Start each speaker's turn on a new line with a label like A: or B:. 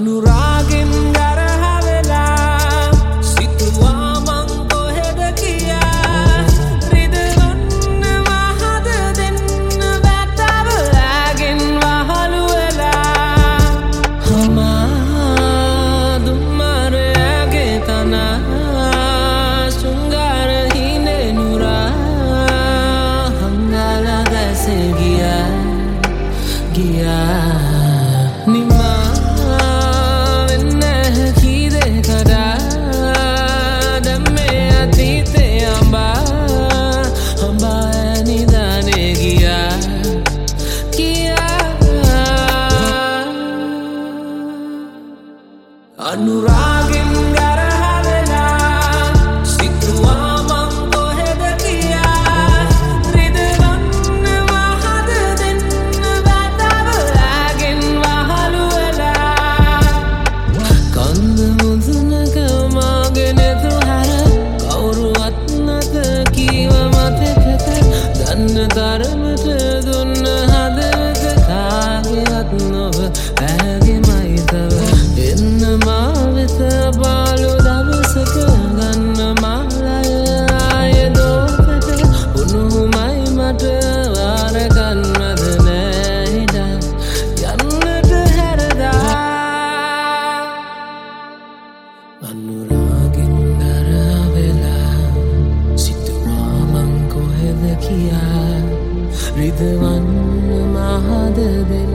A: අනුරාගෙන් ගරහවෙලා සිතුවා මං කොහෙද කියා රිදවන්න මහද දෙන්න වැටවලාගෙන් වහලු වෙලා හමා දුම්මාරයාගේ තනා සුංගාර හිනේ නුරා හංගලා දැසේ ගියා අනුරාගෙන් ගරහවෙලා සිතුවා මං කොහෙද කියා රිදවන්න මහද දෙන්න වැටවලාගෙන් වහලු වෙලා කන්ද මුදුනක මාගෙන තුහර කවුරුවත් නැත කීව මතකද දන්න තරමට දුන්න හදවත කාගේවත් නොව ඇගේමයි තව එන්න මාවෙත බාලු දවසක ගන්න මාලය ආය දෝකට උණුමයි මට වාර ගන්නද නෑඩ යන්නට හැරදා අනුරාගෙන් ගරවෙලා සිතුවා මං කොහෙද කියා රිදවන්න මහද දෙන්න